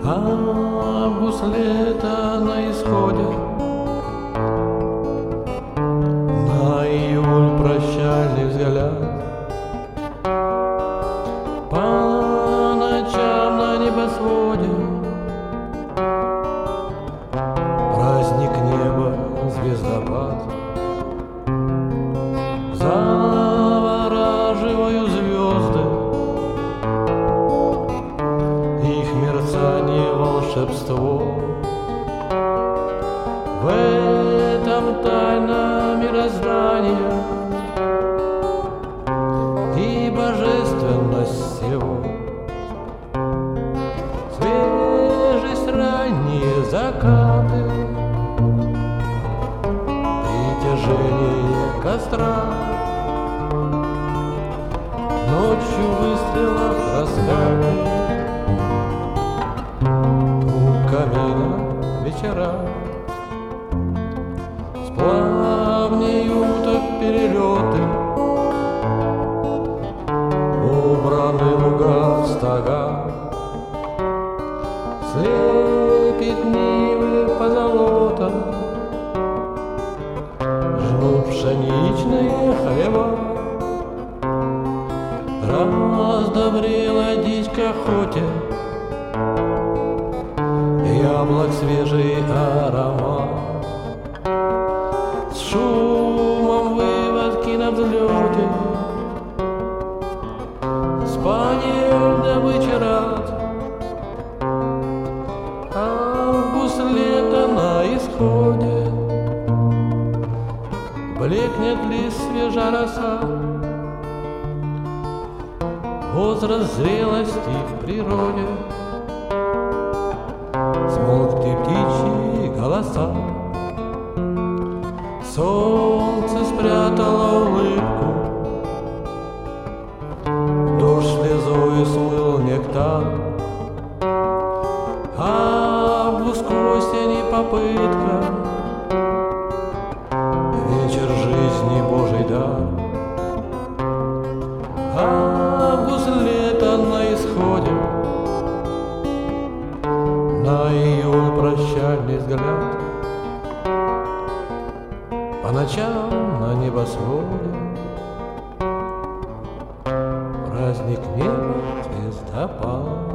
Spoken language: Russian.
Август, лето на исходе, на июль прощальный взгляд. По ночам на небосводе праздник неба, звездопад. Завораживаю звезды, их мерцание, волшебство. В этом тайна мироздания и божественность всего. Свежесть, ранние закаты, притяжение костра, ночью выстрелов раскаты, у камина вечера. Сплавней уток перелеты, убраны луга в стога, слепит нивы позолота, жнут пшеничные хлеба. Раздобрела дичь к охоте, яблок свежий аромат. С шумом выводки на взлете, спаниель добычи рад. Август, лето на исходе, блекнет ли свежа роса. Возраст зрелости в природе, смолкли птичьи голоса. Солнце спрятало улыбку, дождь слезою смыл нектар. Август к осени попытка, вечер жизни Божий дар. Август, лето на исходе, на июль прощальный взгляд. По ночам на небосводе праздник неба, звездопад.